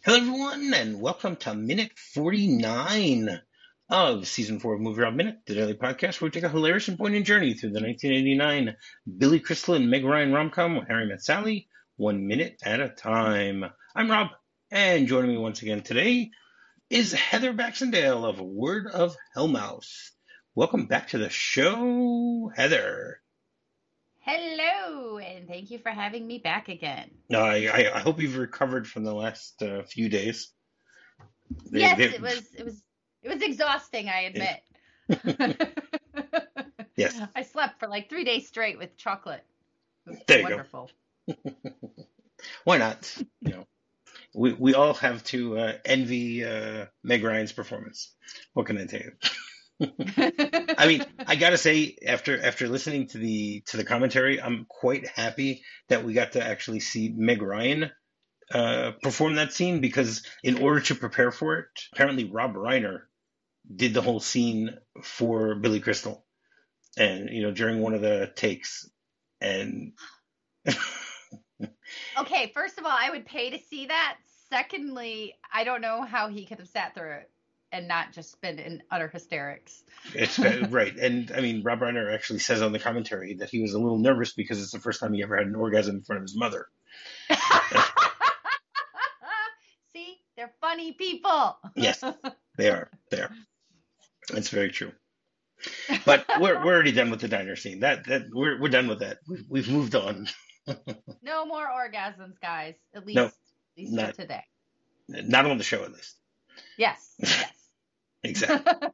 Hello, everyone, and welcome to minute 49 of season 4 of Movie Rob Minute, the daily podcast where we take a hilarious and poignant journey through the 1989 Billy Crystal and Meg Ryan rom-com with Harry Met Sally, 1 minute at a time. I'm Rob, and joining me once again today is Heather Baxendale of Word of Hellmouth. Welcome back to the show, Heather. Hello, and thank you for having me back again. I hope you've recovered from the last few days. Yes, it was exhausting, I admit. Yes, I slept for like 3 days straight with chocolate. It was there you go. wonderful. Why not? We all have to envy Meg Ryan's performance. What can I tell you? I mean, I gotta say, after listening to the commentary, I'm quite happy that we got to actually see Meg Ryan perform that scene because in order to prepare for it, apparently Rob Reiner did the whole scene for Billy Crystal, and during one of the takes, and Okay, first of all, I would pay to see that. Secondly, I don't know how he could have sat through it and not just been in utter hysterics. it's right. And I mean, Rob Reiner actually says on the commentary that he was a little nervous because it's the first time he ever had an orgasm in front of his mother. See, they're funny people. Yes, they are. They are. That's very true. But we're already done with the diner scene. That we're done with that. We've moved on. No more orgasms, guys. At No, least for not today. not on the show at least. Yes, yes. Exactly.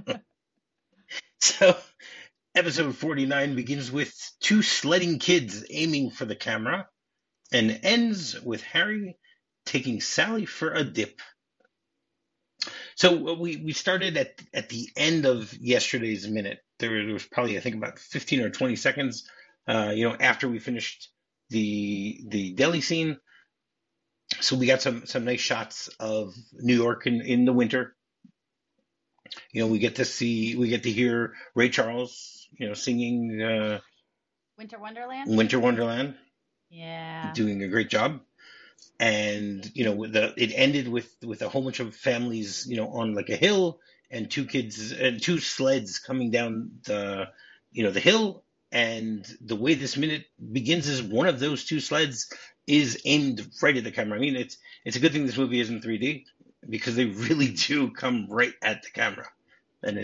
So, episode 49 begins with two sledding kids aiming for the camera and ends with Harry taking Sally for a dip. So we started at the end of yesterday's minute. There was probably, I think, about 15 or 20 seconds, after we finished the deli scene. So we got some nice shots of New York in the winter. We get to hear Ray Charles, singing Winter Wonderland? Winter Wonderland, Yeah. doing a great job. And it ended with a whole bunch of families, on like a hill, and two kids and two sleds coming down the hill. And the way this minute begins is one of those two sleds is aimed right at the camera. I mean, it's a good thing this movie isn't 3D because they really do come right at the camera, and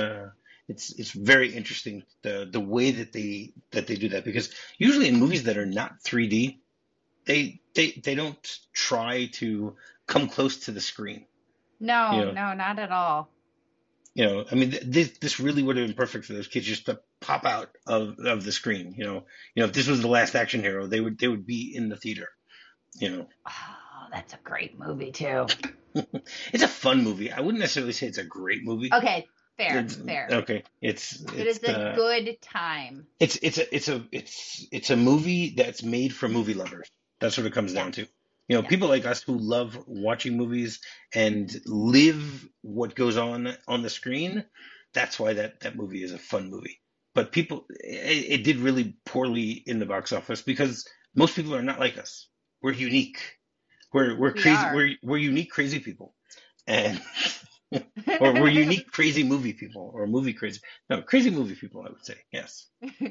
it's very interesting the way that they do that, because usually in movies that are not 3D, they don't try to come close to the screen. No, You know, no, not at all. I mean, this really would have been perfect for those kids just to pop out of the screen. If this was The Last Action Hero, they would be in the theater. You know, Oh, that's a great movie too. it's a fun movie. I wouldn't necessarily say it's a great movie. Okay, fair, It's, fair. okay, It is a good time. it's a movie that's made for movie lovers. That's what it comes Yes, down to. yes. People like us who love watching movies and live what goes on the screen. That's why that movie is a fun movie. But it did really poorly in the box office because most people are not like us. We're unique. We're We crazy. are. We're unique, crazy people, and or we're unique, crazy movie people, or movie crazy. No, crazy movie people, I would say. Yes.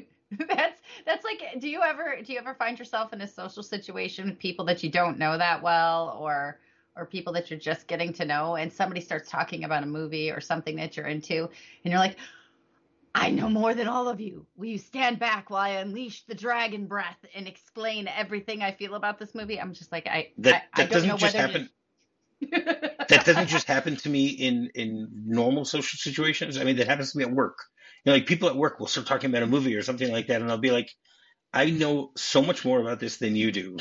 That's like, do you ever find yourself in a social situation with people that you don't know that well, or people that you're just getting to know, and somebody starts talking about a movie or something that you're into, and you're like, I know more than all of you. Will you stand back while I unleash the dragon breath and explain everything I feel about this movie? I'm just like, I That don't know doesn't just whether happen. to. That doesn't just happen to me in normal social situations. I mean, that happens to me at work. Like people at work will start talking about a movie or something like that, and I'll be like, I know so much more about this than you do.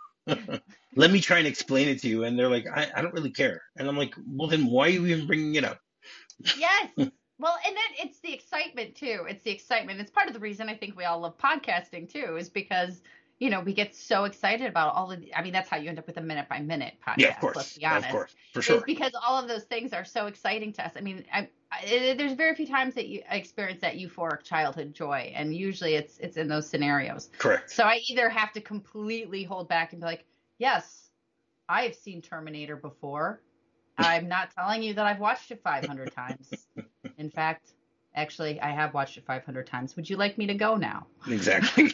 Let me try and explain it to you. And they're like, I don't really care. And I'm like, well, then why are you even bringing it up? Yes. Well, and then it's the excitement too. It's the excitement. It's part of the reason I think we all love podcasting too, is because, we get so excited about all of I mean, that's how you end up with a minute by minute Yeah, of podcast, let's course, be of honest, course, for is sure. because all of those things are so exciting to us. I mean, there's very few times that I experience that euphoric childhood joy, and usually it's in those scenarios. Correct. So I either have to completely hold back and be like, yes, I've seen Terminator before. I'm not telling you that I've watched it 500 times. In fact, actually, I have watched it 500 times. Would you like me to go now? Exactly.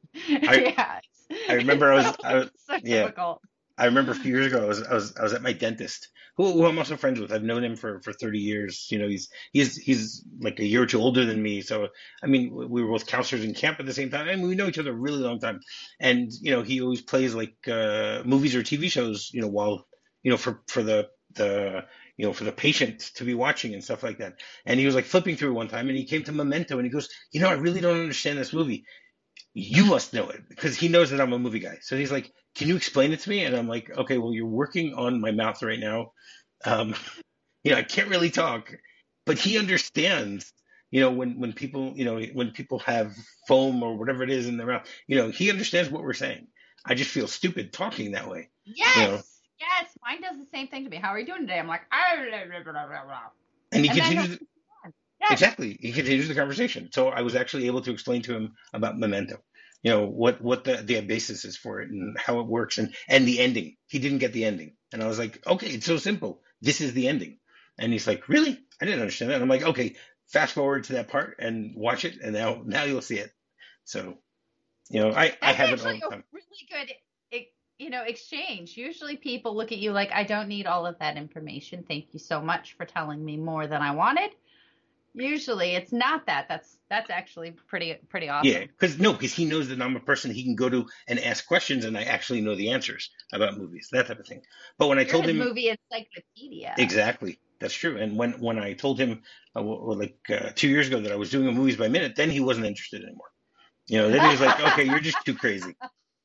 I Yeah, I remember it's so yeah. difficult. I remember a few years ago, I was at my dentist, who I'm also friends with. I've known him for 30 years. You know, he's like a year or two older than me. So I mean, we were both counselors in camp at the same time, and we know each other a really long time. And you know, he always plays like movies or TV shows. You know, while for the for the patient to be watching and stuff like that. And he was like flipping through one time, and he came to Memento, and he goes, I really don't understand this movie. You must know it, because he knows that I'm a movie guy. So he's like, can you explain it to me? And I'm like, okay, well, you're working on my mouth right now. Um, I can't really talk, but he understands, when people, when people have foam or whatever it is in their mouth, he understands what we're saying. I just feel stupid talking that way, you Yes, know, yes. Mine does the same thing to me. How are you doing today? I'm like, "Ah, blah, blah, blah, blah, blah." and he And then he'll continues. yes, Exactly. He continues the conversation. So I was actually able to explain to him about Memento, what the basis is for it and how it works, and the ending. He didn't get the ending. And I was like, okay, it's so simple. This is the ending. And he's like, really? I didn't understand that. And I'm like, okay, fast forward to that part and watch it, and now you'll see it. So, I that's have it all actually the a time. really good, exchange. Usually people look at you like, I don't need all of that information. Thank you so much for telling me more than I wanted. Usually it's not that. That's actually pretty Yeah, awesome. because he knows that I'm a person he can go to and ask questions, and I actually know the answers about movies, that type of thing. But when I You're told his him. movie encyclopedia. Exactly. That's true. And when I told him, 2 years ago, that I was doing a movies by minute, then he wasn't interested anymore. Then he was like, okay, you're just too crazy.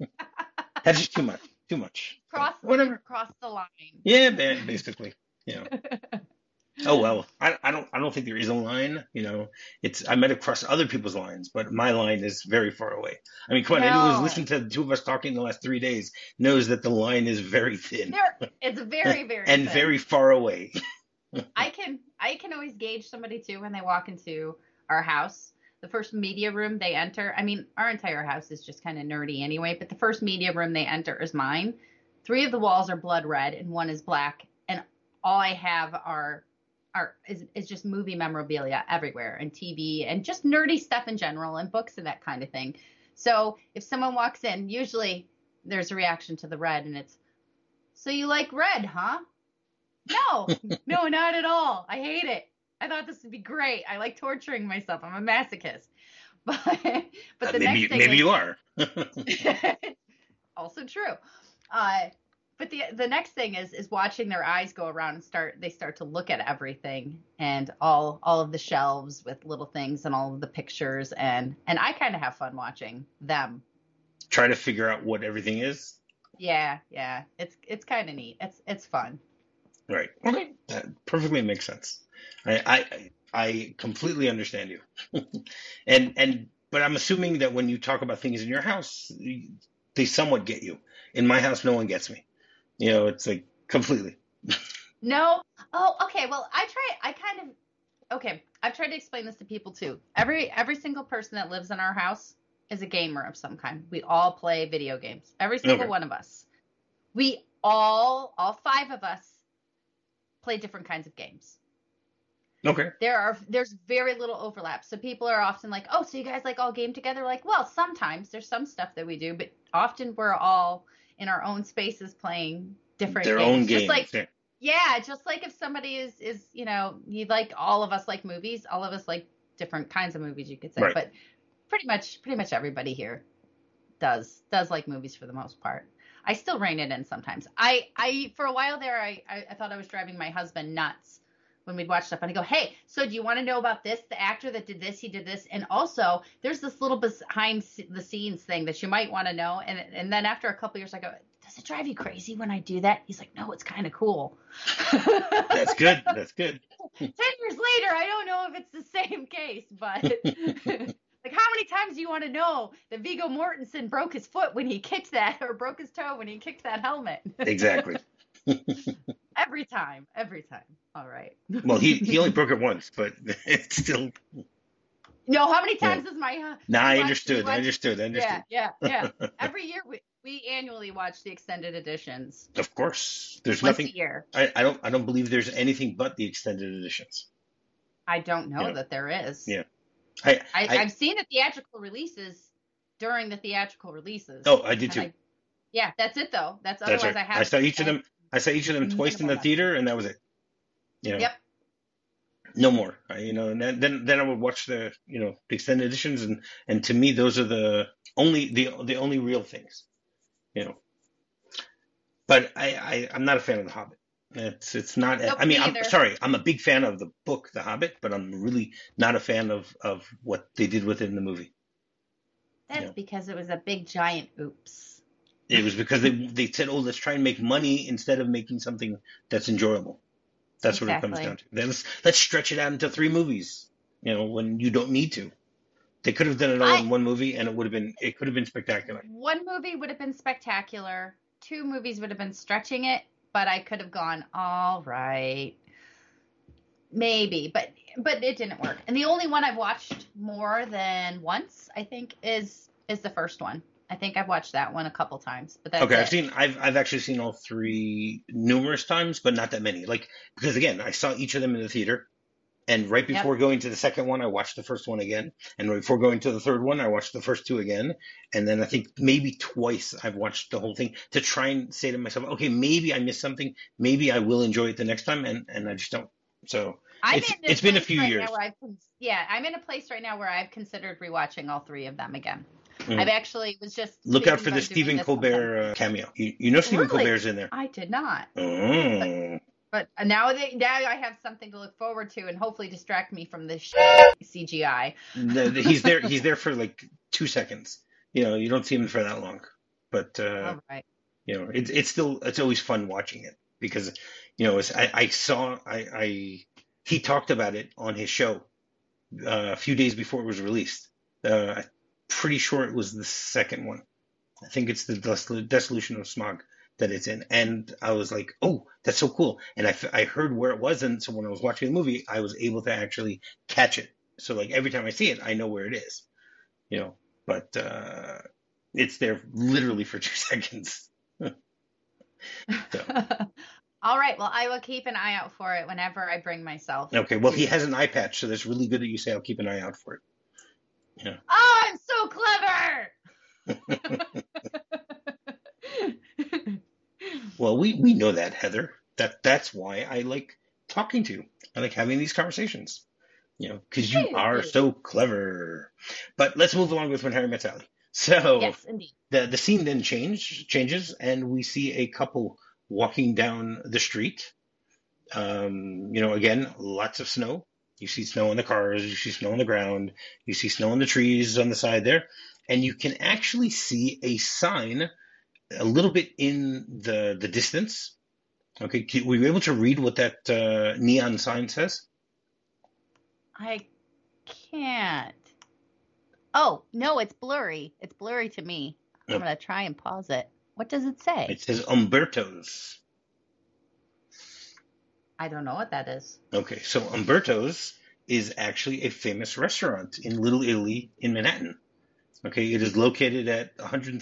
That's just too much. Too much. But You've whatever. crossed the line. Yeah, basically. You know. Oh well. I don't think there is a line. I might have crossed other people's lines, but my line is very far away. I mean, come on, anyone who's No, listened to the two of us talking the last 3 days knows that the line is very thin it's very, very and thin. very far away. I can always gauge somebody too when they walk into our house. The first media room they enter, I mean, our entire house is just kind of nerdy anyway, but the first media room they enter is mine. Three of the walls are blood red and one is black, and all I have is just movie memorabilia everywhere, and TV and just nerdy stuff in general and books and that kind of thing. So if someone walks in, usually there's a reaction to the red, and it's, so you like red, huh? No, no, not at all. I hate it. I thought this would be great. I like torturing myself. I'm a masochist. But but the next thing Maybe is you are. also true. Uh, but the next thing is watching their eyes go around and start to look at everything and all of the shelves with little things and all of the pictures, and I kind of have fun watching them. Try to figure out what everything is. Yeah, yeah. It's kind of neat. It's fun. Right. Okay. That perfectly makes sense. I completely understand you. But I'm assuming that when you talk about things in your house, they somewhat get you. In my house, no one gets me. It's like completely. No. Oh, okay. Well, okay. I've tried to explain this to people too. Every single person that lives in our house is a gamer of some kind. We all play video games. Every single Okay. one of us. We all five of us play different kinds of games. Okay. There's very little overlap. So people are often like, "Oh, so you guys like all game together?" Like, well, sometimes there's some stuff that we do, but often we're all in our own spaces playing different Their own games. Just games. like, Yeah. yeah, just like if somebody is, you like, all of us like movies, all of us like different kinds of movies, you could say. Right. But pretty much everybody here does like movies for the most part. I still rein it in sometimes. I for a while there, I thought I was driving my husband nuts when we'd watch stuff, and I go, "Hey, so do you want to know about this? The actor that did this, he did this, and also there's this little behind the scenes thing that you might want to know." And then after a couple years, I go, "Does it drive you crazy when I do that?" He's like, "No, it's kind of cool." That's good. That's good. 10 years later, I don't know if it's the same case, but like, how many times do you want to know that Viggo Mortensen broke his foot when he kicked that, or broke his toe when he kicked that helmet? Exactly. Every time. All right. Well, he only broke it once, but it's still. No, how many Yeah. times is my Now we I watch we understood. I watch understood. I yeah, understood. yeah. Every year we annually watch the extended editions Of course, there's once a nothing. year. I don't believe there's anything but the extended editions. I don't know Yeah. that there is. Yeah. I I've seen the theatrical releases during the theatrical releases, oh, I did and too. I yeah, that's it though. That's That's otherwise right. I have I saw each of them twice in minimal the memory. theater, and that was it. You know, Yep. no more. And then I would watch the the extended editions, and to me those are the only real things. You know, but I'm not a fan of The Hobbit. It's not. Nope, I mean, me I'm either. sorry. I'm a big fan of the book, The Hobbit, but I'm really not a fan of what they did with it in the movie. You That's know, because it was a big giant oops. it was because they said, "Oh, let's try and make money instead of making something that's enjoyable." That's what it comes down Exactly. to. Then let's stretch it out into 3 movies. When you don't need to. They could have done it all I in one movie, and it could have been spectacular. One movie would have been spectacular. Two movies would have been stretching it, but I could have gone, all right, maybe, but it didn't work. And the only one I've watched more than once, I think, is the first one. I think I've watched that one a couple times, but that's Okay, it. I've actually seen all three numerous times, but not that many. Like because again, I saw each of them in the theater, and right Yep. before going to the second one, I watched the first one again, and right before going to the third one, I watched the first two again, and then I think maybe twice I've watched the whole thing to try and say to myself, okay, maybe I missed something, maybe I will enjoy it the next time, and I just don't. So I'm in a it's been a place few right now years. where I'm in a place right now where I've considered rewatching all three of them again. Mm. I've actually was just Look out thinking for the about doing Stephen this sometime. Colbert cameo. You know Stephen Really? Colbert's in there. I did not. Oh. But now I have something to look forward to and hopefully distract me from this CGI. He's there. He's there for like 2 seconds. You don't see him for that long. But All right. it's always fun watching it because he talked about it on his show a few days before it was released. I'm pretty sure it was the second one. I think it's the Dissolution of Smog that it's in. And I was like, oh, that's so cool. And I heard where it was. And so when I was watching the movie, I was able to actually catch it. So like every time I see it, I know where it is, but it's there literally for 2 seconds. So, All right. Well, I will keep an eye out for it whenever I bring myself. okay. Well, he has an eye patch. So that's really good that you say I'll keep an eye out for it. Yeah. Oh, I'm so clever. Well, we know that, Heather. That's why I like talking to you. I like having these conversations. Because you are so clever. But let's move along with When Harry Met Sally. So Yes, indeed. the scene then changes, and we see a couple walking down the street. Again, lots of snow. You see snow on the cars, you see snow on the ground, you see snow on the trees on the side there, and you can actually see a sign a little bit in the distance. Okay, were you able to read what that neon sign says? I can't. Oh, no, it's blurry. It's blurry to me. I'm going to try and pause it. What does it say? It says Umberto's. I don't know what that is. Okay, so Umberto's is actually a famous restaurant in Little Italy in Manhattan. Okay, it is located at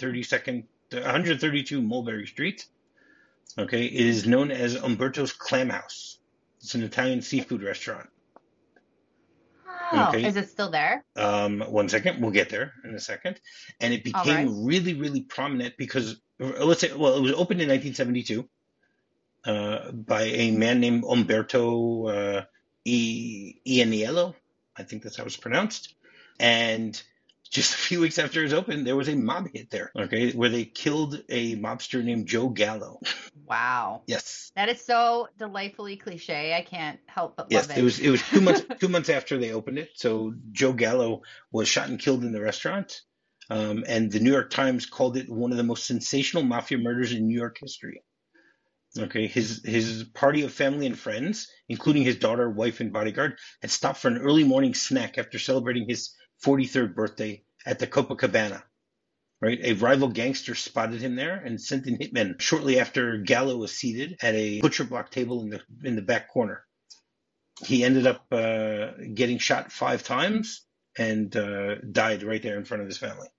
132 Mulberry Street. Okay, it is known as Umberto's Clam House. It's an Italian seafood restaurant. Oh, okay. Is it still there? 1 second, we'll get there in a second. And it became really, really prominent because it was opened in 1972 by a man named Umberto Ianiello. I think that's how it's pronounced. And just a few weeks after it was opened, there was a mob hit there, okay, where they killed a mobster named Joe Gallo. Wow. Yes. That is so delightfully cliche. I can't help but love it. Yes, it was 2 months after they opened it. So Joe Gallo was shot and killed in the restaurant. And the New York Times called it one of the most sensational mafia murders in New York history. Okay, his party of family and friends, including his daughter, wife, and bodyguard, had stopped for an early morning snack after celebrating his 43rd birthday at the Copacabana. Right, a rival gangster spotted him there and sent in hitmen shortly after Gallo was seated at a butcher block table in the back corner. He ended up getting shot 5 times and died right there in front of his family.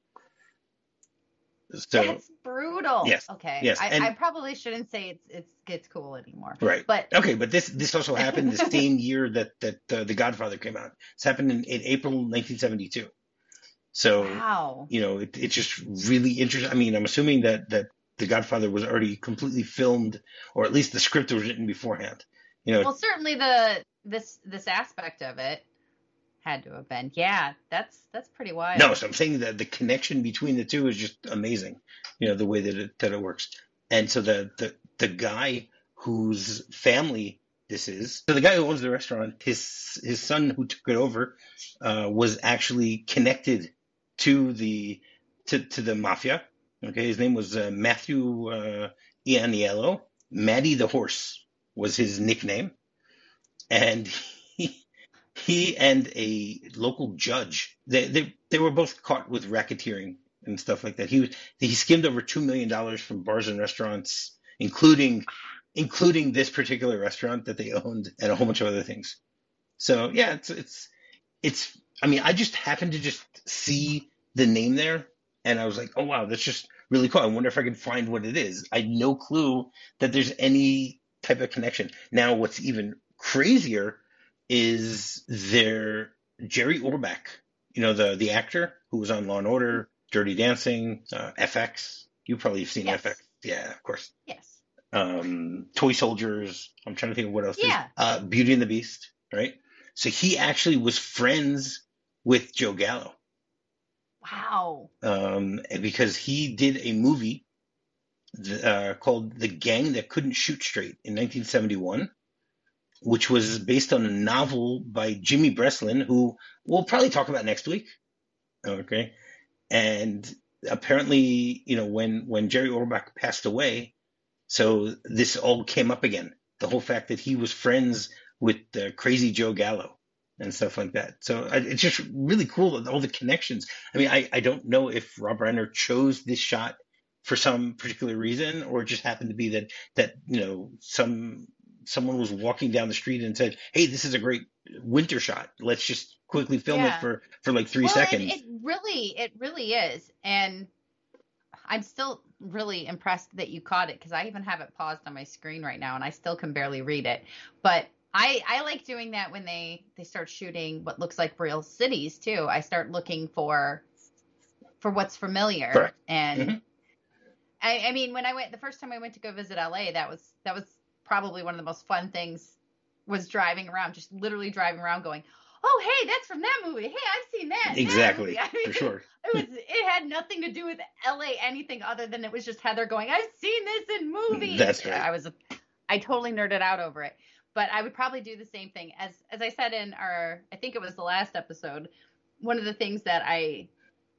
So That's brutal. yes, Okay. yes, I and probably shouldn't say it's cool anymore. right. But Okay, but this also happened the same year that The Godfather came out. It's happened in April 1972. So, wow. it's just really interesting. I mean, I'm assuming that The Godfather was already completely filmed, or at least the script was written beforehand. You know, Well, certainly this aspect of it had to have been. Yeah, that's pretty no, wild. so I'm saying that the connection between the two is just amazing. The way that it works. And so the guy whose family this is, so the guy who owns the restaurant, his son who took it over, was actually connected to the mafia. Okay, his name was Matthew Ianiello. Matty the Horse was his nickname, and he and a local judge, they were both caught with racketeering and stuff like that. He skimmed over $2 million from bars and restaurants, including this particular restaurant that they owned, and a whole bunch of other things. So yeah, it's. I mean, I just happened to just see the name there, and I was like, oh wow, that's just really cool. I wonder if I can find what it is. I had no clue that there's any type of connection. Now, what's even crazier is there Jerry Orbach, the actor who was on Law and Order, Dirty Dancing, FX. You probably have seen FX. Yes. Yeah, of course. Yes. Toy Soldiers. I'm trying to think of what else. Yeah. Beauty and the Beast, right? So he actually was friends with Joe Gallo, Wow. because he did a movie called The Gang That Couldn't Shoot Straight in 1971, which was based on a novel by Jimmy Breslin, who we'll probably talk about next week. Okay. And apparently, when Jerry Orbach passed away, so this all came up again. The whole fact that he was friends with Crazy Joe Gallo and stuff like that. So it's just really cool, all the connections. I mean, I don't know if Rob Reiner chose this shot for some particular reason, or it just happened to be that someone was walking down the street and said, "Hey, this is a great winter shot. Let's just quickly film it Yeah. for like 3 Well, seconds." it really is. And I'm still really impressed that you caught it, because I even have it paused on my screen right now and I still can barely read it. But I like doing that when they start shooting what looks like real cities too. I start looking for what's familiar. Correct. And Mhm. I mean, the first time I went to go visit LA, that was probably one of the most fun things, was driving around, just literally driving around going, oh, hey, that's from that movie. Hey, I've seen that. Exactly, That movie. I mean, for sure. it had nothing to do with LA anything other than it was just Heather going, I've seen this in movies. That's right. I totally nerded out over it. But I would probably do the same thing. As I said in I think it was the last episode, one of the things that I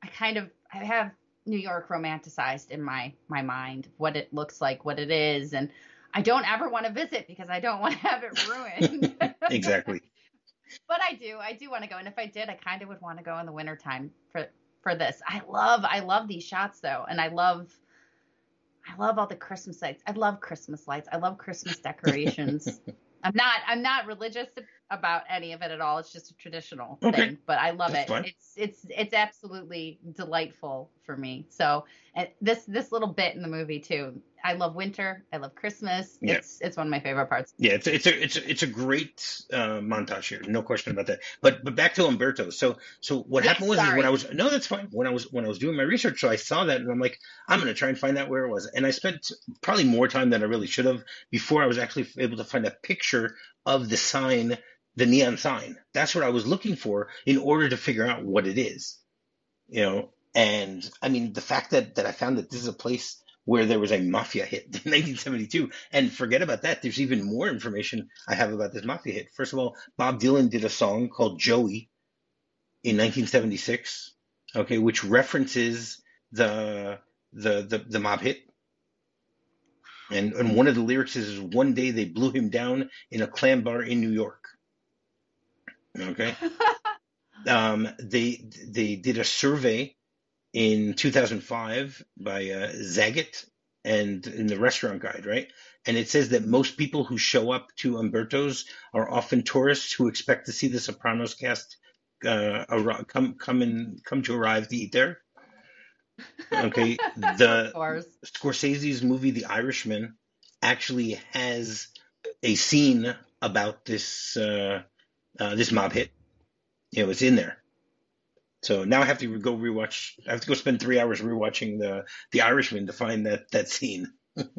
have New York romanticized in my mind, what it looks like, what it is, and I don't ever want to visit because I don't want to have it ruined. Exactly. But I do want to go, and if I did, I kind of would want to go in the wintertime for this. I love these shots though, and I love all the Christmas lights. I love Christmas lights. I love Christmas decorations. I'm not religious about any of it at all. It's just a traditional thing, but I love That's it. fine. It's absolutely delightful for me. So, and this little bit in the movie too. I love winter. I love Christmas. Yeah. It's one of my favorite parts. Yeah, it's a great montage here, no question about that. But back to Umberto. So what Yes, happened was, is sorry. when I was no, that's fine. When I was doing my research, so I saw that and I'm like, I'm gonna try and find out where it was. And I spent probably more time than I really should have before I was actually able to find a picture of the sign, the neon sign. That's what I was looking for in order to figure out what it is. And I mean, the fact that I found that this is a place where there was a mafia hit in 1972, and forget about that. There's even more information I have about this mafia hit. First of all, Bob Dylan did a song called Joey in 1976, okay, which references the mob hit. And one of the lyrics is, one day they blew him down in a clam bar in New York. Okay. They did a survey in 2005 by Zagat and in the Restaurant Guide, right? And it says that most people who show up to Umberto's are often tourists who expect to see the Sopranos cast come to arrive to eat there. Okay, Of the course. Scorsese's movie The Irishman actually has a scene about this mob hit. It's in there. So now I have to go rewatch. I have to go spend 3 hours rewatching the Irishman to find that scene.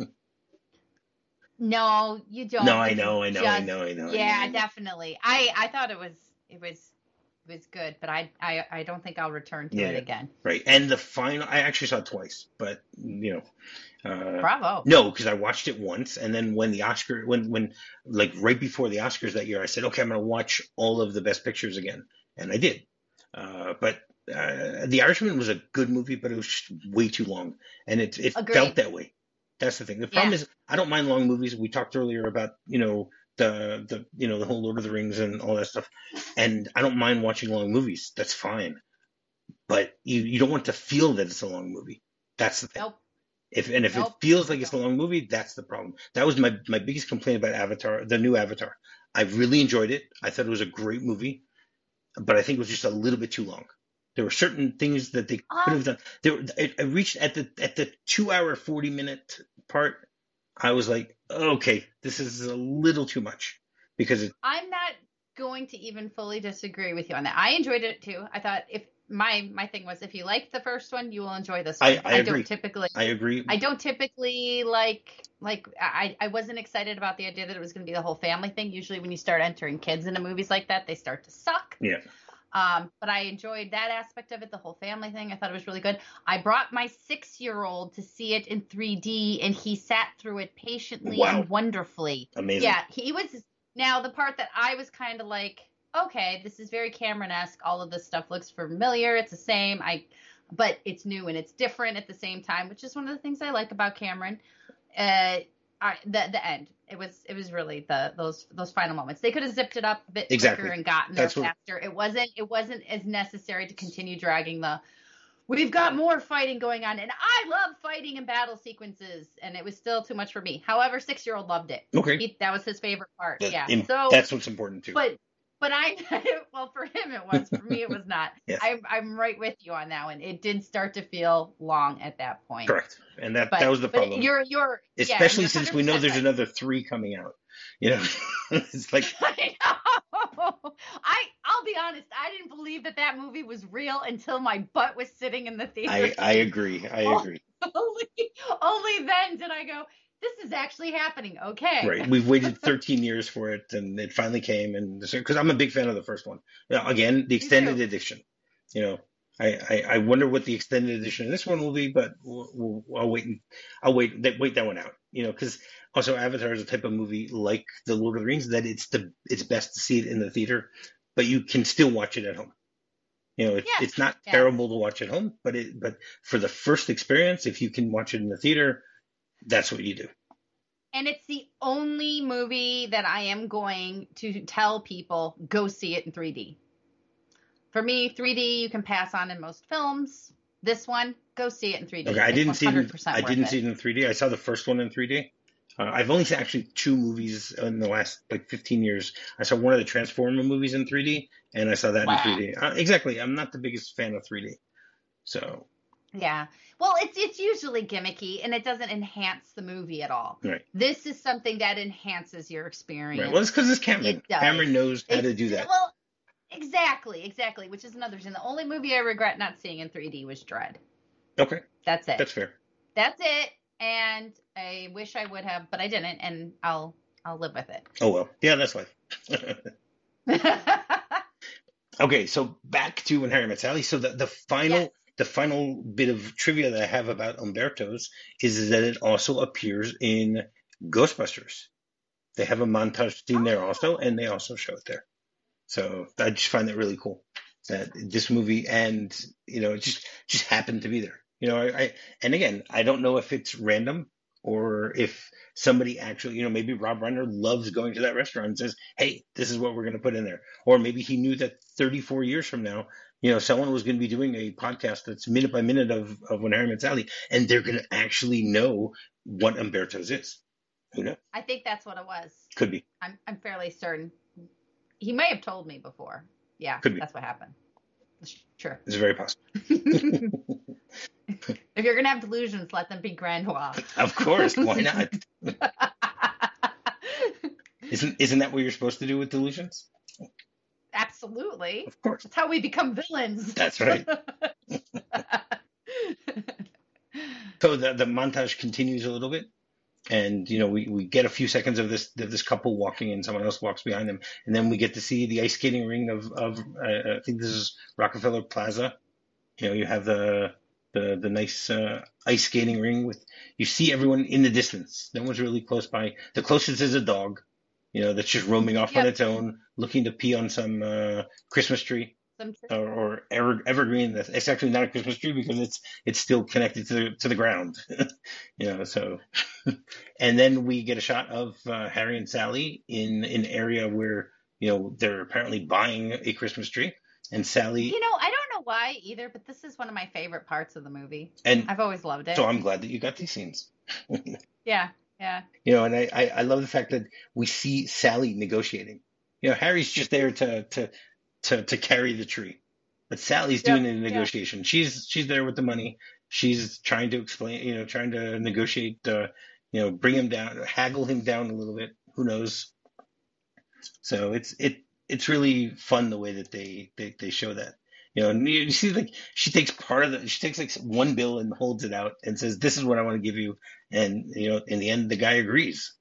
No, you No, don't. I You can know, I know, I just, know, I know, I know, yeah, I know. definitely. I thought it was good, but I don't think I'll return to it Yeah, again. right. And the final, I actually saw it twice, but Bravo. no, because I watched it once, and then when like right before the Oscars that year, I said, okay, I'm gonna watch all of the Best Pictures again, and I did. But The Irishman was a good movie, but it was just way too long, and it felt Agreed. that way. That's the thing. The problem Yeah. is I don't mind long movies. We talked earlier about the whole Lord of the Rings and all that stuff, and I don't mind watching long movies. That's fine, but you don't want to feel that it's a long movie. That's the thing. Nope. If it Nope. feels I like it's a don't. long movie, that's the problem. That was my biggest complaint about Avatar, the new Avatar. I really enjoyed it. I thought it was a great movie, but I think it was just a little bit too long. There were certain things that they could have done. It reached at the 2 hour 40 minute part. I was like, okay, this is a little too much because I'm not going to even fully disagree with you on that. I enjoyed it too. I thought if my thing was if you liked the first one, you will enjoy this one. I agree. I I agree. don't typically I wasn't excited about the idea that it was going to be the whole family thing. Usually when you start entering kids into movies like that, they start to suck. Yeah. But I enjoyed that aspect of it, the whole family thing. I thought it was really good. I brought my 6-year-old to see it in 3D, and he sat through it patiently Wow. and wonderfully. Amazing. Yeah, he was. Now, the part that I was kind of like, okay, this is very Cameron-esque. All of this stuff looks familiar. It's the same. But it's new and it's different at the same time, which is one of the things I like about Cameron. The end. It was really those final moments. They could have zipped it up a bit Exactly. quicker and gotten there That's what. faster. It wasn't as necessary to continue dragging we've got more fighting going on, and I love fighting and battle sequences, and it was still too much for me. However, 6-year-old loved it. Okay. That was his favorite part. Yeah. That, So, that's what's important too. but well, for him it was. For me, it was not. Yes. I'm right with you on that one. It did start to feel long at that point. Correct. And that But was the but problem. you're Especially you're since we know 100% there's right. another 3 coming out. It's like I know. I'll be honest. I didn't believe that movie was real until my butt was sitting in the theater. I agree. I agree. Only then did I go, this is actually happening. Okay. Right. We've waited 13 years for it, and it finally came. And because I'm a big fan of the first one. Again, the Me extended too. edition. I wonder what the extended edition of this one will be, but I'll wait. Wait that one out. Because also Avatar is a type of movie like the Lord of the Rings that it's best to see it in the theater, but you can still watch it at home. Yes. It's not Yes. terrible to watch at home, but for the first experience, if you can watch it in the theater, that's what you do. And it's the only movie that I am going to tell people go see it in 3D. For me, 3D you can pass on in most films. This one, go see it in 3D. Okay, I didn't see it. I didn't worth see it in 3D. I saw the first one in 3D. I've only seen actually 2 movies in the last 15 years. I saw one of the Transformer movies in 3D, and I saw that in Wow. 3D. Exactly. I'm not the biggest fan of 3D. So, Yeah. Well, it's usually gimmicky and it doesn't enhance the movie at all. right. This is something that enhances your experience. Right. Well, it's because it's Cameron. It does. Cameron knows how to do that. Well, exactly, which is another thing. The only movie I regret not seeing in 3D was Dread. Okay. That's it. That's fair. That's it. And I wish I would have, but I didn't, and I'll live with it. Oh, well. Yeah, that's life. Okay, so back to When Harry Met Sally. So the final Yes. the final bit of trivia that I have about Umberto's is that it also appears in Ghostbusters. They have a montage scene there also, and they also show it there. So I just find that really cool that this movie and it just happened to be there. And again, I don't know if it's random or if somebody actually, maybe Rob Reiner loves going to that restaurant and says, "Hey, this is what we're going to put in there." Or maybe he knew that 34 years from now, someone was going to be doing a podcast that's minute by minute of When Harry Met Sally, and they're going to actually know what Umberto's is. Who knows? I think that's what it was. Could be. I'm fairly certain. He may have told me before. Yeah, Could be. that's what happened. Sure. It's very possible. If you're gonna have delusions, let them be grandiose. Of course, why not? Isn't that what you're supposed to do with delusions? Absolutely. Of course. That's how we become villains. That's right. So the montage continues a little bit, and we get a few seconds of this couple walking, and someone else walks behind them, and then we get to see the ice skating ring of I think this is Rockefeller Plaza. You have the nice ice skating ring with, you see everyone in the distance. No one's really close by. The closest is a dog, that's just roaming off on Yep. its own, looking to pee on some Christmas tree or evergreen. It's actually not a Christmas tree because it's still connected to the ground, So, and then we get a shot of Harry and Sally in an area where they're apparently buying a Christmas tree, and Sally. I don't know why either, but this is one of my favorite parts of the movie. And I've always loved it. so I'm glad that you got these scenes. Yeah, yeah. And I love the fact that we see Sally negotiating. Harry's just there to carry the tree, but Sally's doing the negotiation. Yeah. She's there with the money. She's trying to explain, trying to negotiate, bring him down, haggle him down a little bit. Who knows? So it's really fun the way that they show that. And you see, like, she takes like one bill and holds it out and says, "This is what I want to give you." And, in the end, the guy agrees,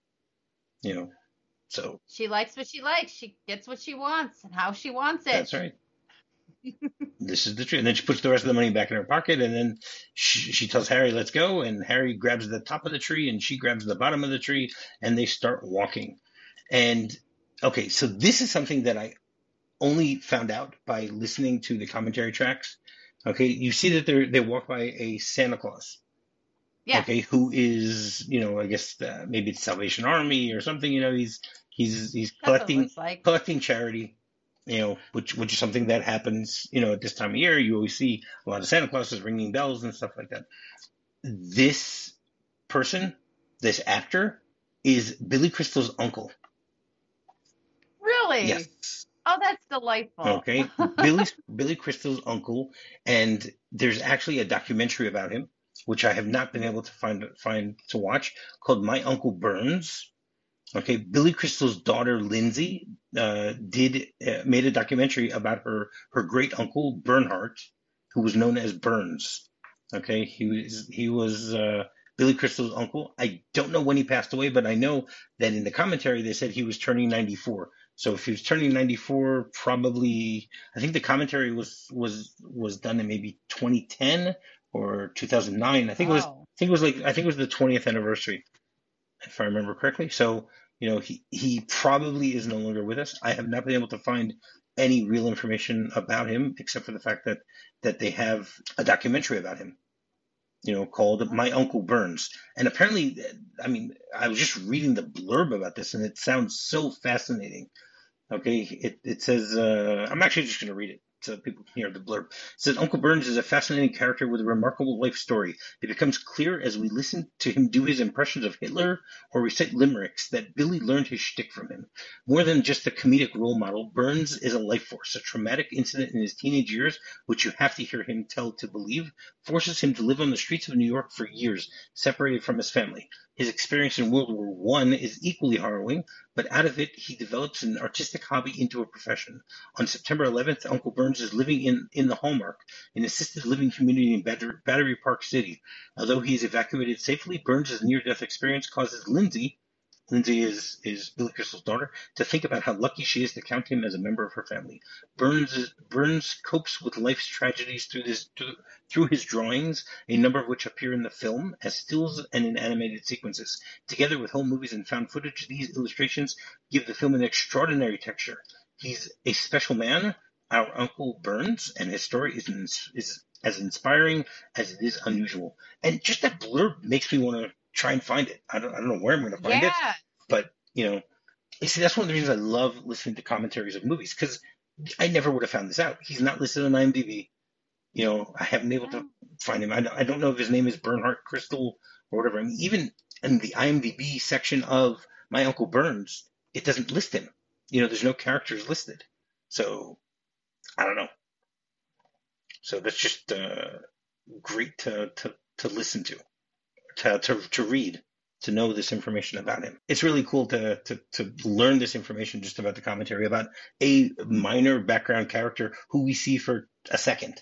so. She likes what she likes. She gets what she wants and how she wants it. That's right. This is the truth. And then she puts the rest of the money back in her pocket, and then she tells Harry, "Let's go." And Harry grabs the top of the tree and she grabs the bottom of the tree, and they start walking. And okay, so this is something that I only found out by listening to the commentary tracks. Okay, you see that they walk by a Santa Claus. Yeah. Okay, who is, I guess maybe it's Salvation Army or something. He's collecting charity. Which is something that happens, at this time of year. You always see a lot of Santa Clauses ringing bells and stuff like that. This person, this actor, is Billy Crystal's uncle. Really? Yes. Oh, that's delightful. Okay, Billy Crystal's uncle, and there's actually a documentary about him, which I have not been able to find to watch, called My Uncle Burns. Okay, Billy Crystal's daughter Lindsay made a documentary about her great uncle Bernhardt, who was known as Burns. Okay, he was Billy Crystal's uncle. I don't know when he passed away, but I know that in the commentary they said he was turning 94. So if he was turning 94, probably, I think the commentary was done in maybe 2010 or 2009. I think it was the 20th anniversary, if I remember correctly. So, he probably is no longer with us. I have not been able to find any real information about him, except for the fact that they have a documentary about him, called My Uncle Burns. And apparently, I mean, I was just reading the blurb about this, and it sounds so fascinating. Okay, it says, I'm actually just going to read it so people can hear the blurb. It says, Uncle Burns is a fascinating character with a remarkable life story. It becomes clear as we listen to him do his impressions of Hitler or recite limericks that Billy learned his shtick from him. More than just a comedic role model, Burns is a life force. A traumatic incident in his teenage years, which you have to hear him tell to believe, forces him to live on the streets of New York for years, separated from his family. His experience in World War I is equally harrowing, but out of it, he develops an artistic hobby into a profession. On September 11th, Uncle Burns is living in the Hallmark, an assisted living community in Battery Park City. Although he is evacuated safely, Burns' near-death experience causes Lindsay is Billy Crystal's daughter, to think about how lucky she is to count him as a member of her family. Burns copes with life's tragedies through his drawings, a number of which appear in the film as stills and in animated sequences. Together with home movies and found footage, these illustrations give the film an extraordinary texture. He's a special man, our Uncle Burns, and his story is as inspiring as it is unusual. And just that blurb makes me want to try and find it. I don't know where I'm going to find it, but you see, that's one of the reasons I love listening to commentaries of movies, because I never would have found this out. He's not listed on IMDb. I haven't been able to find him. I don't know if his name is Bernhardt Crystal or whatever. I mean, even in the IMDb section of My Uncle Burns, it doesn't list him. There's no characters listed. So I don't know. So that's just great to listen to read, to know this information about him. It's really cool to learn this information just about the commentary about a minor background character who we see for a second.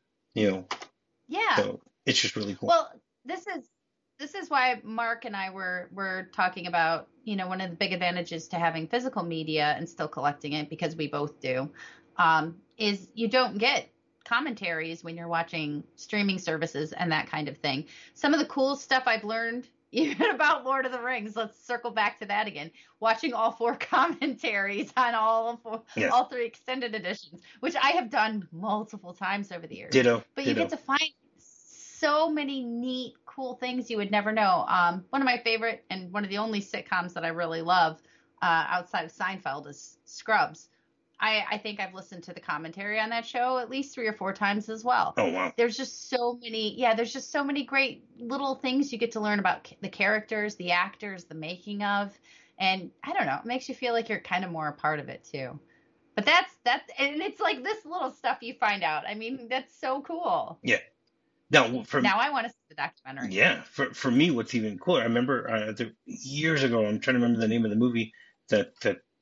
Yeah. So it's just really cool. Well, this is why Mark and I were talking about, one of the big advantages to having physical media and still collecting it, because we both do, is you don't get commentaries when you're watching streaming services and that kind of thing. Some of the cool stuff I've learned even about Lord of the Rings, let's circle back to that again, watching all 4 commentaries on Yes. all 3 extended editions, which I have done multiple times over the years. Ditto. But you get to find so many neat, cool things you would never know. One of my favorite and one of the only sitcoms that I really love outside of Seinfeld is Scrubs. I think I've listened to the commentary on that show at least 3 or 4 times as well. Oh, wow. There's just so many great little things you get to learn about the characters, the actors, the making of, and I don't know, it makes you feel like you're kind of more a part of it too. But that's and it's like this little stuff you find out. I mean, that's so cool. Yeah. Now I want to see the documentary. Yeah, for me, what's even cooler, I remember years ago. I'm trying to remember the name of the movie that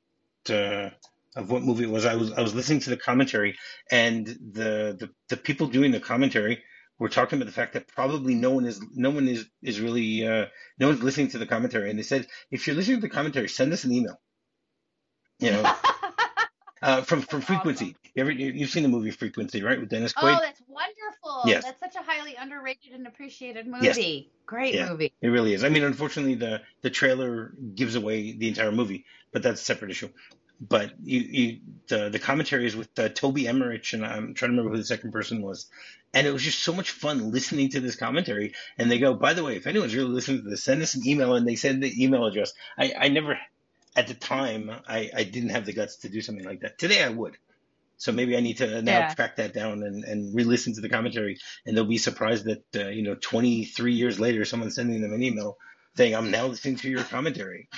of what movie it was. I was listening to the commentary, and the people doing the commentary were talking about the fact that probably no one is really no one's listening to the commentary, and they said, if you're listening to the commentary, send us an email. From Frequency. Awesome. You've seen the movie Frequency, right, with Dennis Quaid? Oh, that's wonderful. Yes. That's such a highly underrated and appreciated movie. Yes. Great movie. It really is. I mean, unfortunately, the trailer gives away the entire movie, but that's a separate issue. But the commentary is with Toby Emmerich, and I'm trying to remember who the second person was. And it was just so much fun listening to this commentary. And they go, by the way, if anyone's really listening to this, send us an email. And they send the email address. I never, at the time, I didn't have the guts to do something like that. Today I would. So maybe I need to now track that down and re-listen to the commentary. And they'll be surprised that, 23 years later, someone's sending them an email saying, I'm now listening to your commentary.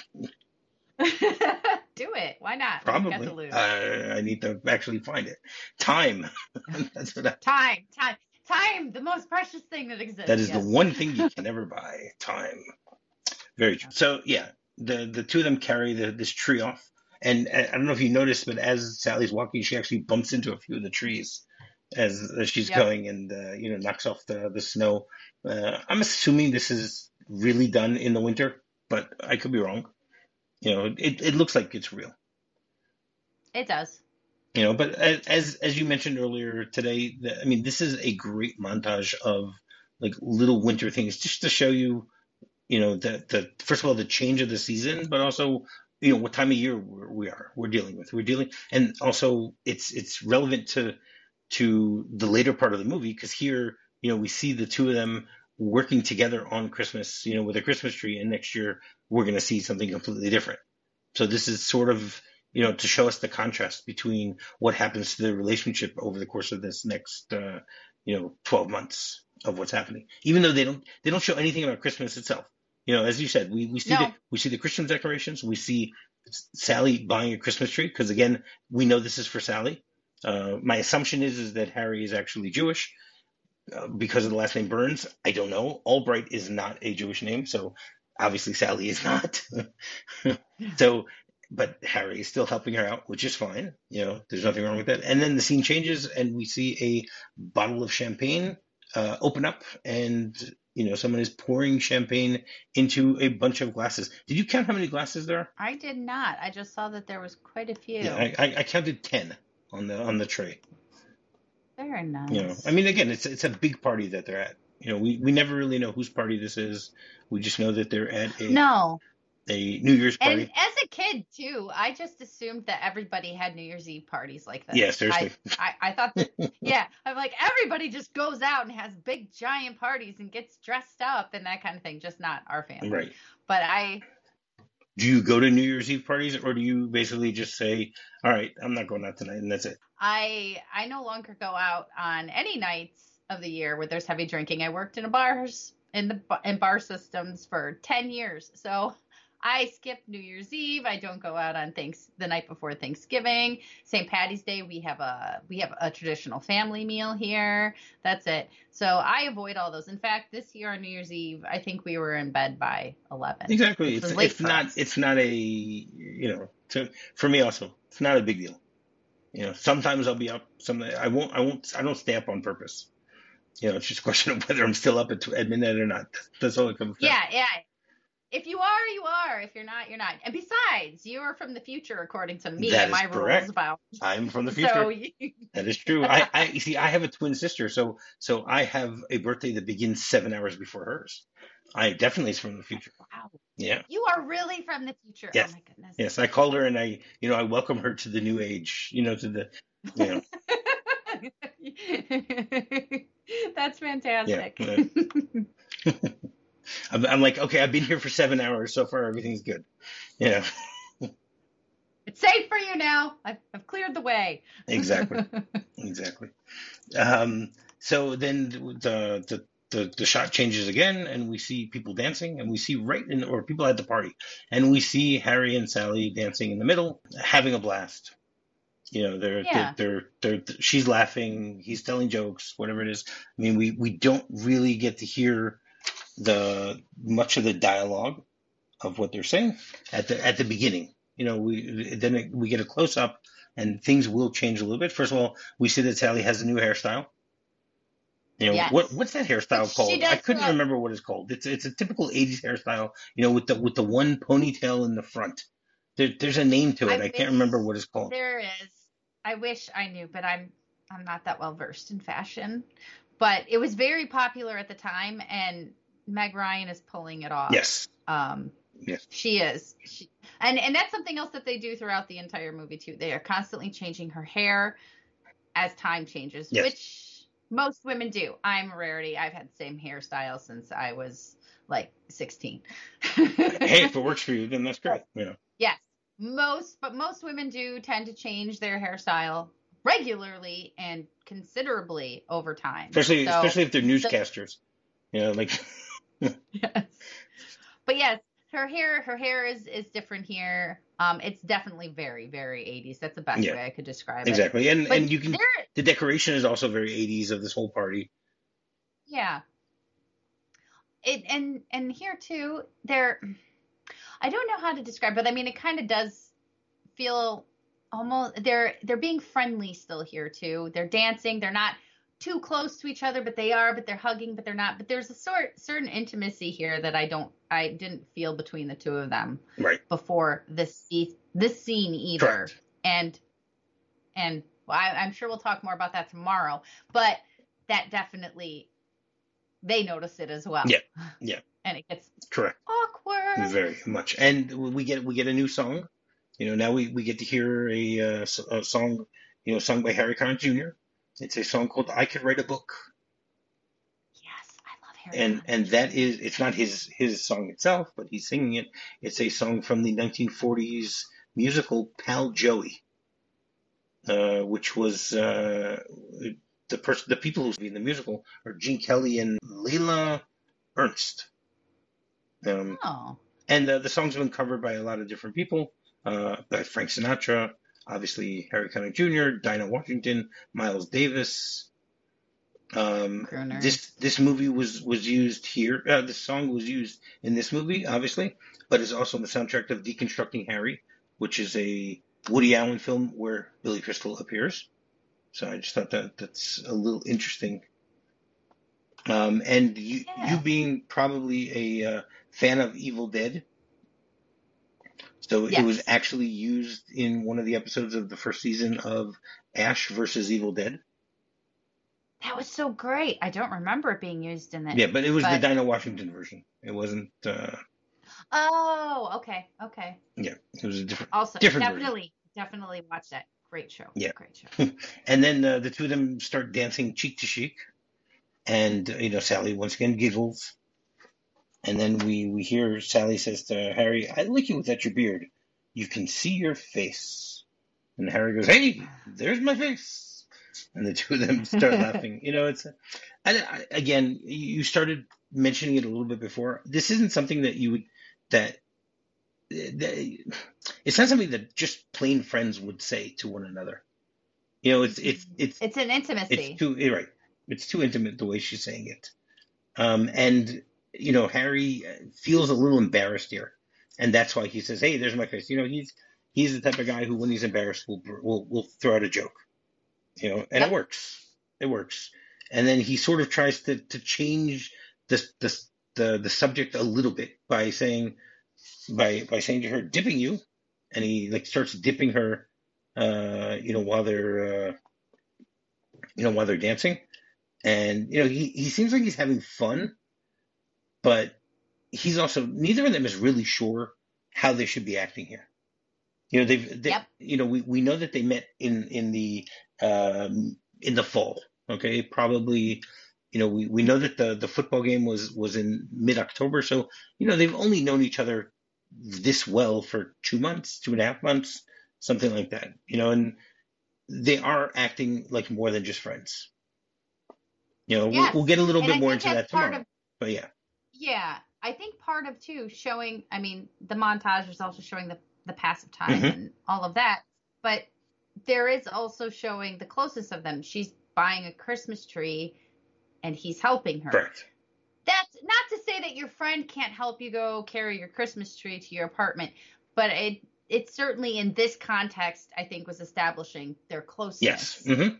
Do it. Why not? Probably. I need to actually find it. Time. That's what Time. The most precious thing that exists. That is the one thing you can never buy. Time. Very true. So yeah, the two of them carry this tree off, and I don't know if you noticed, but as Sally's walking, she actually bumps into a few of the trees as she's going, and knocks off the snow. I'm assuming this is really done in the winter, but I could be wrong. It looks like it's real. It does. But as you mentioned earlier today, this is a great montage of like little winter things just to show you, the first of all, the change of the season, but also, what time of year we're dealing with. And also it's relevant to the later part of the movie, because here, we see the two of them working together on Christmas, with a Christmas tree, and next year we're going to see something completely different. So this is sort of, to show us the contrast between what happens to the relationship over the course of this next, 12 months of what's happening. Even though they don't show anything about Christmas itself. As you said, we see the Christmas decorations. We see Sally buying a Christmas tree, because again, we know this is for Sally. My assumption is that Harry is actually Jewish. Because of the last name Burns, I don't know. Albright is not a Jewish name, so obviously Sally is not. But Harry is still helping her out, which is fine. There's nothing wrong with that. And then the scene changes, and we see a bottle of champagne open up, and someone is pouring champagne into a bunch of glasses. Did you count how many glasses there are? I did not. I just saw that there was quite a few. Yeah, I counted 10 on the tray. Very nice. Again, it's a big party that they're at. We never really know whose party this is. We just know that they're at a New Year's party. And as a kid too, I just assumed that everybody had New Year's Eve parties like this. Yeah, seriously. I thought that, I'm like, everybody just goes out and has big giant parties and gets dressed up and that kind of thing. Just not our family. Right. But do you go to New Year's Eve parties, or do you basically just say, all right, I'm not going out tonight, and that's it? I no longer go out on any nights of the year where there's heavy drinking. I worked in bar systems for 10 years. So I skip New Year's Eve. I don't go out on the night before Thanksgiving. St. Patty's Day, we have a traditional family meal here. That's it. So I avoid all those. In fact, this year on New Year's Eve, I think we were in bed by 11, Exactly. which was late for us. It's not a, for me also, it's not a big deal. Sometimes I'll be up, I don't stay up on purpose. It's just a question of whether I'm still up at midnight or not. That's all it comes down. Yeah, yeah. If you are, you are. If you're not, you're not. And besides, you are from the future, according to me That and is my correct. rules about. I'm from the future. So That is true. You see, I have a twin sister, so I have a birthday that begins 7 hours before hers. I definitely is from the future. wow, Yeah. you are really from the future. Oh Yes. my goodness. Yes. I call her and I welcome her to the new age. To the, you know, That's yeah. fantastic. I'm like, okay, I've been here for 7 hours so far. Everything's good. Yeah. It's safe for you now. I've cleared the way. Exactly. Exactly. So then the shot changes again, and we see people dancing, and we see or people at the party, and we see Harry and Sally dancing in the middle, having a blast. Yeah. She's laughing, he's telling jokes, whatever it is. I mean, we don't really get to hear much of the dialogue of what they're saying at the beginning. We get a close up, and things will change a little bit. First of all, we see that Sally has a new hairstyle. Yes. What's that hairstyle Which called? she does I couldn't remember what it's called. It's a typical 80s hairstyle, with the one ponytail in the front. There's a name to it. I can't remember what it's called. There is. I wish I knew, but I'm not that well versed in fashion. But it was very popular at the time, and Meg Ryan is pulling it off. Yes. Yes. She is. And that's something else that they do throughout the entire movie too. They are constantly changing her hair as time changes, yes. which most women do. I'm a rarity. I've had the same hairstyle since I was like 16. Hey, if it works for you, then that's great. Yeah. Yes. Most women do tend to change their hairstyle regularly and considerably over time. Especially if they're newscasters. Like yes. But yes, her hair is different here. It's definitely very, very 80s. That's the best way I could describe it. Exactly. And you can the decoration is also very 80s of this whole party. Yeah. And here too, I don't know how to describe, but I mean, it kind of does feel almost they're being friendly still here too. They're dancing. They're not too close to each other, but they are. But they're hugging, but they're not. But there's a certain intimacy here that I didn't feel between the two of them before this scene either. Correct. And well, I'm sure we'll talk more about that tomorrow. But that definitely they notice it as well. Yeah. Yeah. And it gets correct awkward. Very much. And we get a new song. Now we get to hear a song, sung by Harry Connick Jr. It's a song called "I Could Write a Book." Yes, I love Harry. And that is, it's not his song itself, but he's singing it. It's a song from the 1940s musical Pal Joey, which was the people who in the musical are Gene Kelly and Leila Ernst. And the song's been covered by a lot of different people, by Frank Sinatra, obviously Harry Connick Jr., Dinah Washington, Miles Davis. This movie was used here. This song was used in this movie, obviously, but it's also on the soundtrack of Deconstructing Harry, which is a Woody Allen film where Billy Crystal appears. So I just thought that's a little interesting. And you being probably a fan of Evil Dead, so it was actually used in one of the episodes of the first season of Ash versus Evil Dead. That was so great. I don't remember it being used in that. Yeah, but it was the Dinah Washington version. It wasn't. Oh, okay. Yeah, it was a different. Also, different definitely watch that. Great show. Yeah, great show. And then the two of them start dancing cheek to cheek, and Sally once again giggles. And then we hear Sally says to Harry, "I like you without your beard. You can see your face." And Harry goes, "Hey, there's my face." And the two of them start laughing. Again, you started mentioning it a little bit before. This isn't something that it's not something that just plain friends would say to one another. You know, It's an it's intimacy. too you're right. It's too intimate the way she's saying it. And Harry feels a little embarrassed here, and that's why he says, "Hey, there's my face." He's the type of guy who, when he's embarrassed, will throw out a joke. And it Yep. works. It works. And then he sort of tries to change the subject a little bit by saying to her, "Dipping you," and he like starts dipping her, while they're dancing, and he seems like he's having fun, but he's also neither of them is really sure how they should be acting here. Yep. We know that they met in the fall. Okay, probably. We know that the football game was in mid-October, so they've only known each other this well for 2 months, 2.5 months, something like that. And they are acting like more than just friends. Yes. We'll get a little And bit I more think into that's that part tomorrow. of, But yeah, yeah, I think part of too showing, I mean, the montage is also showing the passive time hmm and all of that, but there is also showing the closest of them. She's buying a Christmas tree and he's helping her. correct. That's not to say that your friend can't help you go carry your Christmas tree to your apartment, but it certainly in this context, I think, was establishing their Yes. closeness. hmm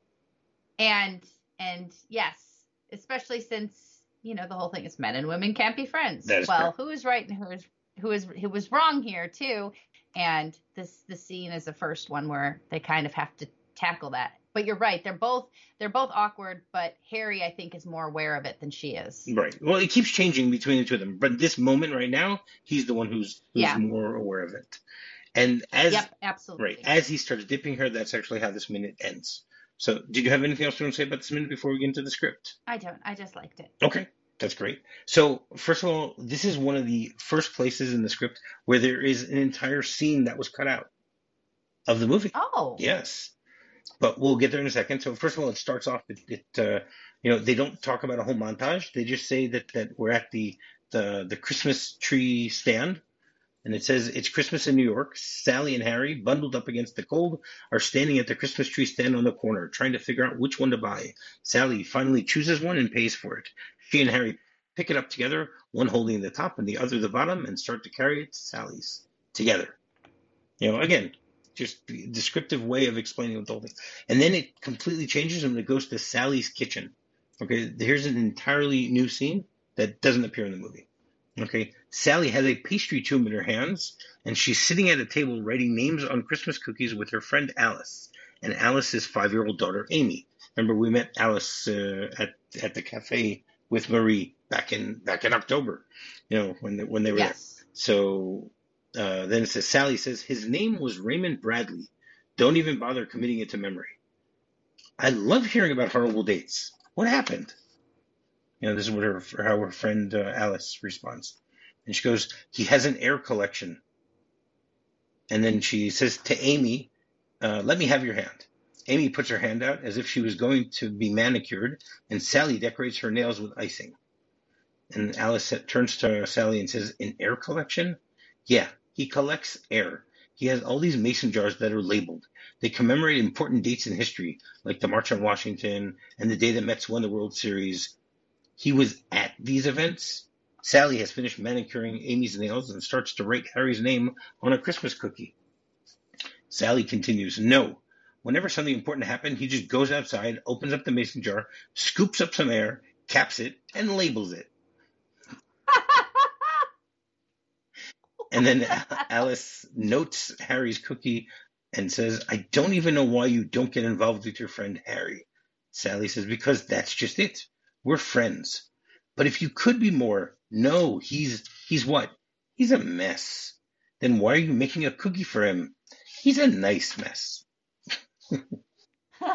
And yes, especially since the whole thing is men and women can't be friends. That is Well, correct. who is right and who was wrong here too? And the scene is the first one where they kind of have to tackle that. But you're right, they're both awkward, but Harry I think is more aware of it than she is. Right. Well, it keeps changing between the two of them, but this moment right now, he's the one who's Yeah. more aware of it. And Yep, absolutely. right as he starts dipping her, that's actually how this minute ends. So, did you have anything else you want to say about this minute before we get into the script? I don't. I just liked it. Okay, that's great. So, first of all, this is one of the first places in the script where there is an entire scene that was cut out of the movie. Oh. Yes, but we'll get there in a second. So, first of all, it starts off. They don't talk about a whole montage. They just say that we're at the Christmas tree stand. And it says, it's Christmas in New York. Sally and Harry, bundled up against the cold, are standing at the Christmas tree stand on the corner, trying to figure out which one to buy. Sally finally chooses one and pays for it. She and Harry pick it up together, one holding the top and the other the bottom, and start to carry it to Sally's together. Again, just the descriptive way of explaining the whole thing. And then it completely changes and it goes to Sally's kitchen. Okay, here's an entirely new scene that doesn't appear in the movie. Okay, Sally has a pastry tube in her hands, and she's sitting at a table writing names on Christmas cookies with her friend Alice, and Alice's 5-year-old daughter Amy. Remember, we met Alice at the cafe with Marie back in October. When they were there. So then it says, Sally says his name was Raymond Bradley. Don't even bother committing it to memory. I love hearing about horrible dates. What happened? This is how her friend Alice responds. And she goes, he has an air collection. And then she says to Amy, let me have your hand. Amy puts her hand out as if she was going to be manicured, and Sally decorates her nails with icing. And Alice turns to Sally and says, an air collection? Yeah, he collects air. He has all these mason jars that are labeled. They commemorate important dates in history, like the March on Washington and the day the Mets won the World Series. He was at these events. Sally has finished manicuring Amy's nails and starts to write Harry's name on a Christmas cookie. Sally continues, no. Whenever something important happened, he just goes outside, opens up the mason jar, scoops up some air, caps it, and labels it. And then Alice notes Harry's cookie and says, I don't even know why you don't get involved with your friend Harry. Sally says, because that's just it. We're friends. But if you could be more, no, he's what? He's a mess. Then why are you making a cookie for him? He's a nice mess. Wow,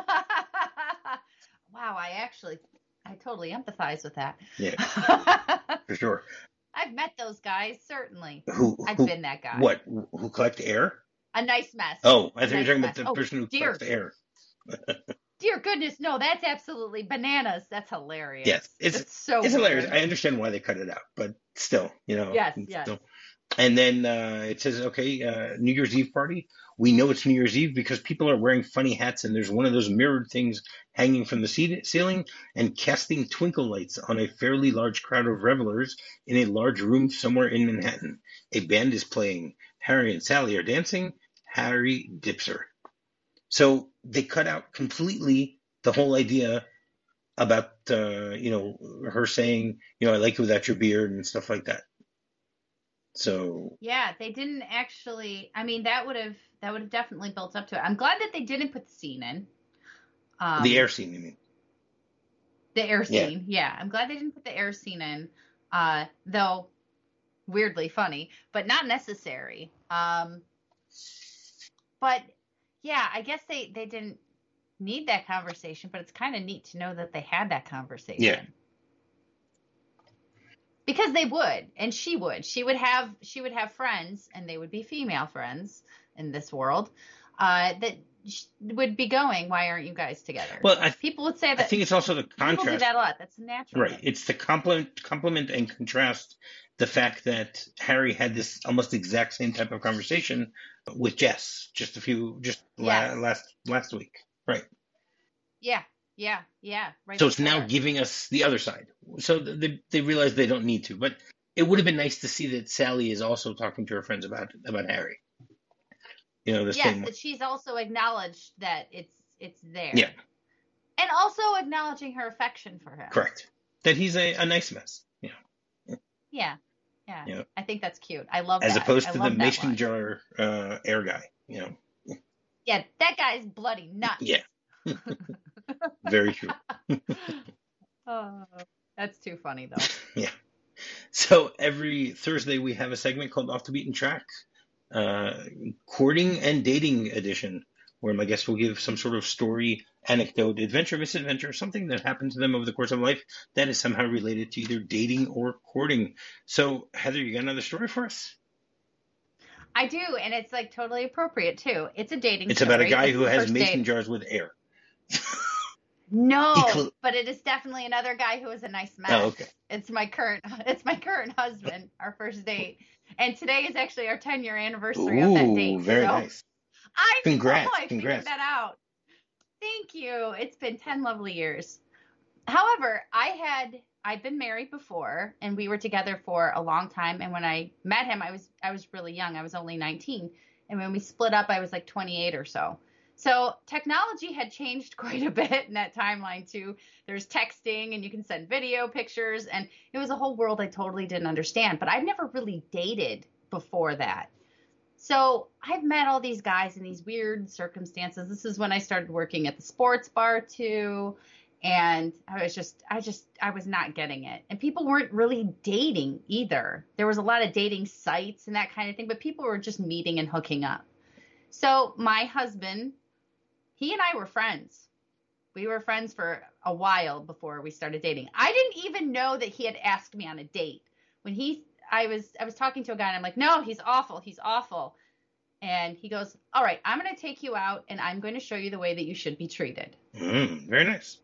I totally empathize with that. Yeah, for sure. I've met those guys, certainly. I've been that guy. What? Who collect air? A nice mess. Oh, I thought you were talking about the person who collects air. Dear goodness, no, that's absolutely bananas. That's hilarious. Yes, it's so hilarious. weird. I understand why they cut it out, but still, Yes. Still. And then it says, okay, New Year's Eve party. We know it's New Year's Eve because people are wearing funny hats, and there's one of those mirrored things hanging from the ceiling and casting twinkle lights on a fairly large crowd of revelers in a large room somewhere in Manhattan. A band is playing. Harry and Sally are dancing. Harry dips her. So they cut out completely the whole idea about her saying, I like you without your beard and stuff like that. So Yeah, they didn't actually. I mean, that would have definitely built up to it. I'm glad that they didn't put the scene in. the air scene, you mean? The air Yeah. scene. Yeah, I'm glad they didn't put the air scene in. Though weirdly funny, but not necessary. But yeah, I guess they didn't need that conversation, but it's kind of neat to know that they had that conversation. Yeah. Because they would, and she would have friends, and they would be female friends in this world, that would be going, why aren't you guys together? Well, people would say that. I think it's also the contrast. People do that a lot. That's natural. Right. It's the complement and contrast the fact that Harry had this almost exact same type of conversation with Jess last week. Right. Yeah. Right. So it's now giving us the other side. So they realize they don't need to, but it would have been nice to see that Sally is also talking to her friends about Harry. Yes, that she's also acknowledged that it's there. Yeah. And also acknowledging her affection for him. Correct. That he's a nice mess. Yeah. Yeah. I think that's cute. I love As that. opposed to the mason mason jar air guy. Yeah, that guy's bloody nuts. Yeah. Very true. Oh, that's too funny though. Yeah. So every Thursday we have a segment called Off the Beaten Track, courting and dating edition, where my guest will give some sort of story, anecdote, adventure, misadventure, something that happened to them over the course of life that is somehow related to either dating or courting. So Heather, you got another story for us? I do, and it's like totally appropriate too. It's a dating. It's about a guy who has mason jars with air. No, but it is definitely another guy who is a nice mess. Oh, okay. It's my current husband, our first date. And today is actually our 10-year anniversary of that date. Very nice. I Congrats. figured that out. Thank you. It's been 10 lovely years. However, I'd been married before, and we were together for a long time. And when I met him, I was really young. I was only 19. And when we split up, I was like 28 or so. So technology had changed quite a bit in that timeline too. There's texting and you can send video pictures, and it was a whole world I totally didn't understand, but I'd never really dated before that. So I've met all these guys in these weird circumstances. This is when I started working at the sports bar too. And I was not getting it. And people weren't really dating either. There was a lot of dating sites and that kind of thing, but people were just meeting and hooking up. So my husband, he and I were friends. We were friends for a while before we started dating. I didn't even know that he had asked me on a date. I was talking to a guy and I'm like, no, he's awful. He's awful. And he goes, all right, I'm going to take you out and I'm going to show you the way that you should be treated. Very nice.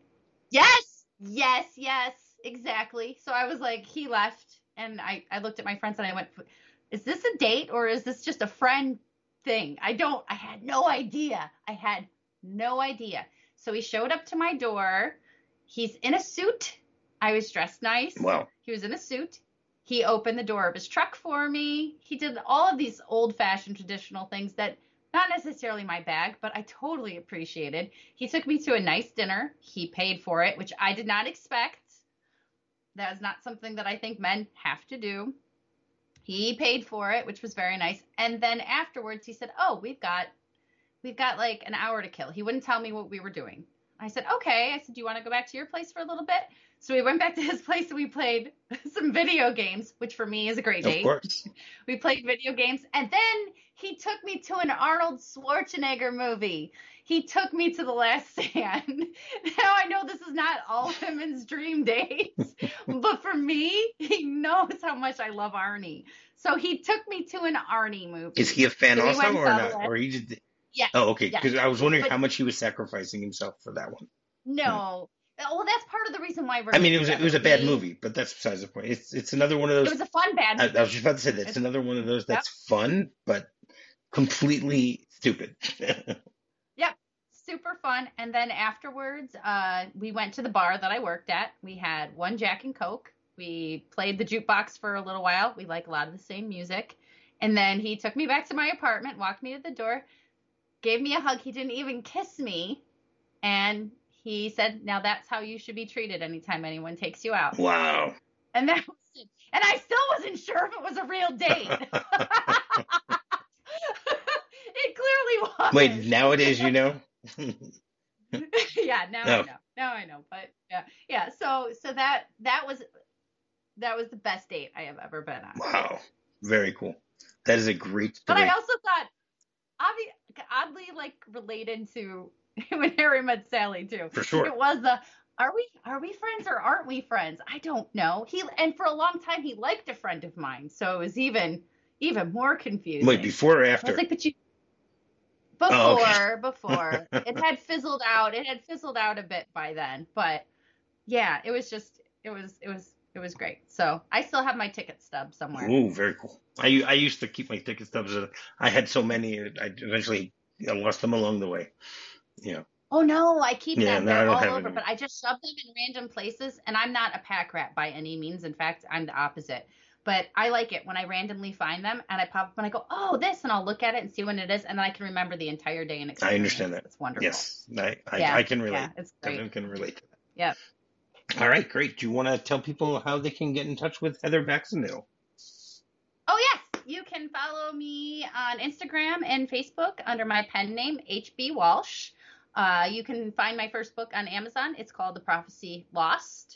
Yes, exactly. So I was like, he left and I looked at my friends and I went, is this a date or is this just a friend thing? I had no idea. So he showed up to my door. He's in a suit. I was dressed nice. Wow. He was in a suit. He opened the door of his truck for me. He did all of these old-fashioned traditional things that not necessarily my bag, but I totally appreciated. He took me to a nice dinner. He paid for it, which I did not expect. That is not something that I think men have to do. He paid for it, which was very nice. And then afterwards he said, oh, we've got like an hour to kill. He wouldn't tell me what we were doing. I said, okay. I said, do you want to go back to your place for a little bit? So we went back to his place and we played some video games, which for me is a great date. Of course. We played video games. And then he took me to an Arnold Schwarzenegger movie. He took me to The Last Stand. Now I know this is not all women's dream dates, but for me, he knows how much I love Arnie. So he took me to an Arnie movie. Is he a fan So we also went or to not? the- Or he just... Yeah. Oh, okay. Yeah. Because I was wondering But- how much he was sacrificing himself for that one. No, Well, that's part of the reason why we're I mean, good it was together. a bad movie, but that's besides the point. It's another one of It those. was a fun bad I movie. was just about to say that it's another one of those that's fun, but completely stupid. Yep, super fun. And then afterwards, we went to the bar that I worked at. We had one Jack and Coke. We played the jukebox for a little while. We like a lot of the same music. And then he took me back to my apartment, walked me to the door, gave me a hug. He didn't even kiss me. And he said, now that's how you should be treated anytime anyone takes you out. Wow. And that was it. And I still wasn't sure if it was a real date. It clearly was. Wait, nowadays you know? Yeah, now I know. Now I know. But yeah. So that was the best date I have ever been on. Wow. Very cool. That is a great story. But I also thought, oddly like related to when Harry met Sally too. For sure. It was are we friends or aren't we friends? I don't know. And for a long time he liked a friend of mine, so it was even more confusing. Wait, before or after? I was like, but you. Before it had fizzled out. It had fizzled out a bit by then, but yeah, it was great. So I still have my ticket stub somewhere. Ooh, very cool. I used to keep my ticket stubs. I had so many, I eventually lost them along the way. Yeah. Oh no, I keep them. They're all over, them. but I just shove them in random places. And I'm not a pack rat by any means. In fact, I'm the opposite. But I like it when I randomly find them and I pop up and I go, oh, this, and I'll look at it and see when it is, and then I can remember the entire day and experience. I understand that. It's wonderful. Yes, I can relate. Yeah, it's great. I can relate to that. Yep. All right, great. Do you want to tell people how they can get in touch with Heather Baxendale? Oh, yes. You can follow me on Instagram and Facebook under my pen name, HB Walsh. You can find my first book on Amazon. It's called The Prophecy Lost.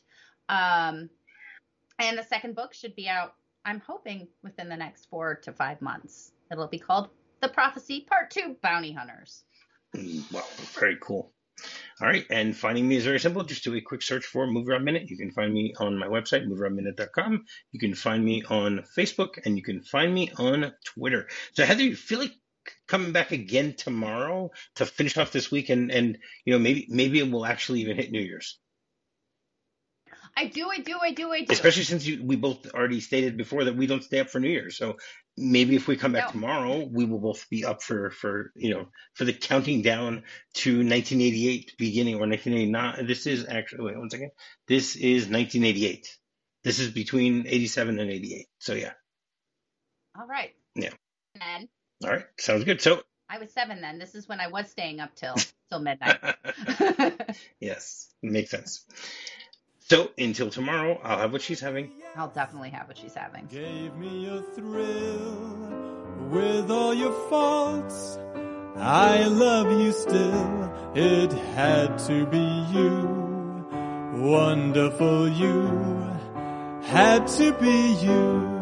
And the second book should be out, I'm hoping, within the next 4 to 5 months. It'll be called The Prophecy Part 2, Bounty Hunters. Wow, very cool. All right, and finding me is very simple. Just do a quick search for Movie Rob Minute. You can find me on my website, movierobminute.com. You can find me on Facebook, and you can find me on Twitter. So, Heather, you feel like coming back again tomorrow to finish off this week, and maybe it will actually even hit New Year's? I do. Especially since we both already stated before that we don't stay up for New Year's. So maybe if we come back tomorrow, we will both be up for the counting down to 1988 beginning, or 1989. This is actually, wait 1 second. This is 1988. This is between 87 and 88. So yeah. All right. Yeah. And then. All right. Sounds good. So. I was 7 then. This is when I was staying up till midnight. Yes. Makes sense. So, until tomorrow, I'll have what she's having. I'll definitely have what she's having. Gave me a thrill with all your faults. I love you still. It had to be you. Wonderful you. Had to be you.